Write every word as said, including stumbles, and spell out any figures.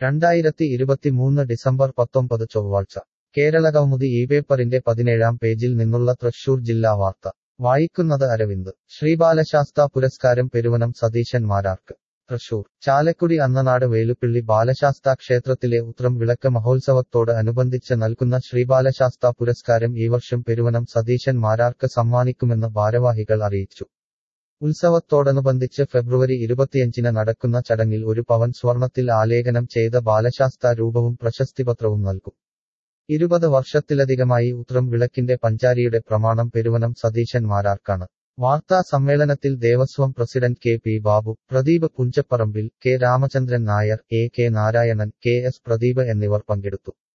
രണ്ടായിരത്തി ഇരുപത്തിമൂന്ന് ഡിസംബർ പത്തൊമ്പത് ചൊവ്വാഴ്ച കേരളകൗമുദി ഈ പേപ്പറിന്റെ പതിനേഴാം പേജിൽ നിന്നുള്ള തൃശൂർ ജില്ലാ വാർത്ത വായിക്കുന്നത് അരവിന്ദ് ശ്രീബാലശാസ്താ പുരസ്കാരം പെരുവനം സതീശൻ മാരാർക്ക് തൃശൂർ ചാലക്കുടി അന്നനാട് വേലുപ്പിള്ളി ബാലശാസ്താ ക്ഷേത്രത്തിലെ ഉത്രം വിളക്ക് മഹോത്സവത്തോട് അനുബന്ധിച്ച് നൽകുന്ന ശ്രീബാലശാസ്താ പുരസ്കാരം ഈ വർഷം പെരുവനം സതീശൻ മാരാർക്ക് സമ്മാനിക്കുമെന്ന് ഭാരവാഹികൾ അറിയിച്ചു ഉത്സവത്തോടനുബന്ധിച്ച് ഫെബ്രുവരി ഇരുപത്തിയഞ്ചിന് നടക്കുന്ന ചടങ്ങിൽ ഒരു പവൻ സ്വർണത്തിൽ ആലേഖനം ചെയ്ത ബാലശാസ്താ രൂപവും പ്രശസ്തിപത്രവും നൽകും ഇരുപത് വർഷത്തിലധികമായി ഉത്രം വിളക്കിന്റെ പഞ്ചാരിയുടെ പ്രമാണം പെരുവനം സതീശൻ മാരാർക്കാണ് വാർത്താ സമ്മേളനത്തിൽ Devaswom president K P Babu Pradeep പുഞ്ചപ്പറമ്പിൽ K Ramachandran Nair A K Narayanan K S Pradeep എന്നിവർ പങ്കെടുത്തു